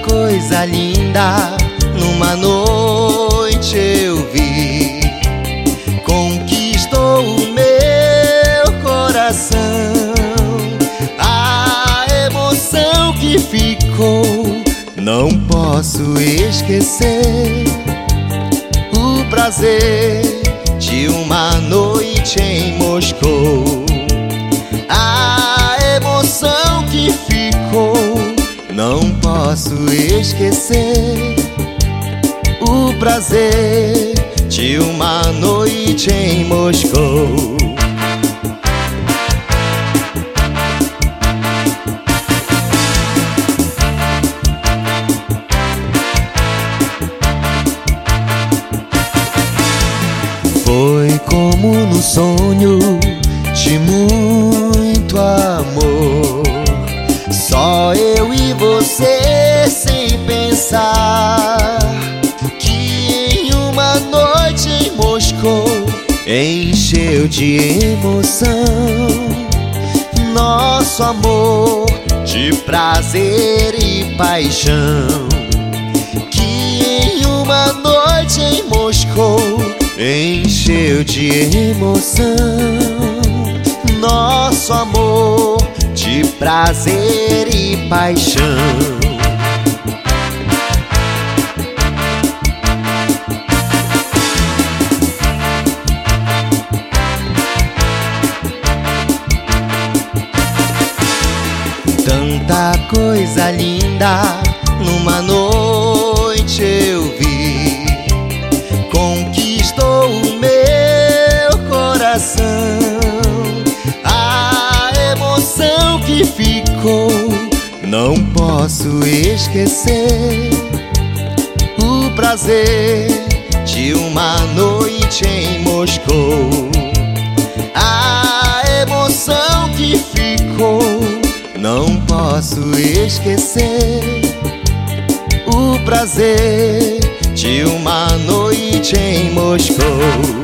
coisa linda numa noite eu vi, conquistou o meu coração. A emoção que ficou não posso esquecer. O prazer de uma noite em Moscou. A emoção que ficou não posso esquecer. O prazer de uma noite em Moscou. Foi como no sonho de muito amor, só eu e você sem pensar, que em uma noite em Moscou encheu de emoção nosso amor de prazer e paixão. Que em uma noite em Moscou encheu de emoção nosso amor de prazer e paixão. Tanta coisa linda numa noite eu vi, conquistou o meu coração. A emoção que ficou não posso esquecer. O prazer de uma noite em Moscou. A emoção que ficou não posso esquecer. O prazer de uma noite em Moscou.